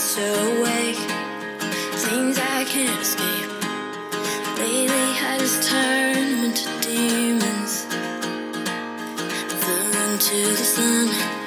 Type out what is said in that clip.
nights awake, things I can't escape. Lately I just turn them into demons, fell into the sun.